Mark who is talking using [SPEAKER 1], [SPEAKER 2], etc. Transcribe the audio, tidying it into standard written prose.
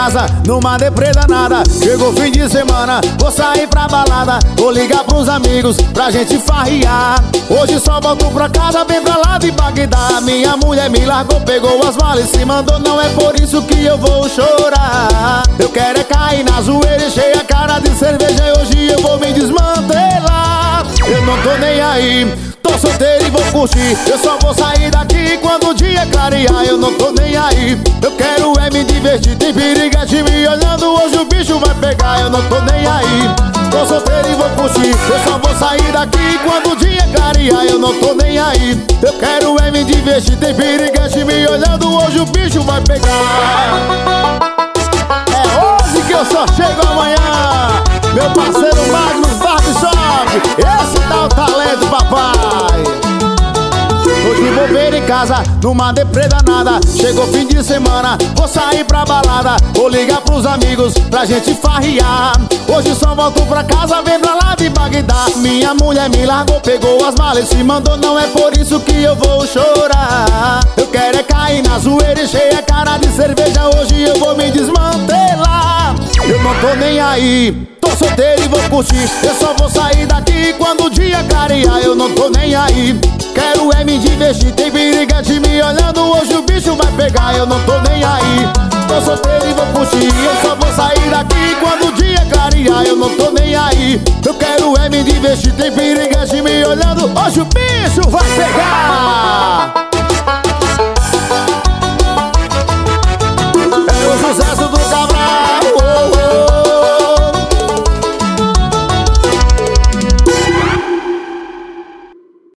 [SPEAKER 1] casa numa deprê danada. Chegou fim de semana, vou sair pra balada. Vou ligar pros amigos pra gente farrear. Hoje só volto pra casa bem pra lá de Bagdá. Minha mulher me largou, pegou as malas e se mandou. Não é por isso que eu vou chorar. Eu quero é cair na zoeira, encher a cara de cerveja. E hoje eu vou me desmantelar. Eu não tô nem aí, tô solteiro e vou curtir. Eu só vou sair daqui quando o dia clarear. Eu não tô nem aí, eu quero é me divertir. Tem piriguete me olhando, hoje o bicho vai pegar. Eu não tô nem aí, tô solteiro e vou curtir. Eu só vou sair daqui quando o dia clarear. Eu não tô nem aí, eu quero é me divertir. Tem piriguete me olhando, hoje o bicho vai pegar. É hoje que eu só chego amanhã. Meu parceiro Magnus Barbershop, esse dá o talento, papai. Hoje bobeira em casa, numa deprê danada. Chegou fim de semana, vou sair pra balada. Vou ligar pros amigos pra gente farrear. Hoje só volto pra casa, vem pra lá de Bagdá. Minha mulher me largou, pegou as malas e se mandou. Não é por isso que eu vou chorar. Eu quero é cair na zoeira, encher a cara de cerveja. Hoje eu vou me desmantelar. Eu não tô nem aí, tô solteiro e vou curtir. Eu só vou sair daqui quando o dia clarear. Eu não tô nem aí, quero é me divertir. Tem piriguete me olhando, hoje o bicho vai pegar. Eu não tô nem aí, tô solteiro e vou curtir. Eu só vou sair daqui quando o dia clarear. Eu não tô nem aí, eu quero é me divertir. Tem piriguete me olhando, hoje o bicho vai pegar.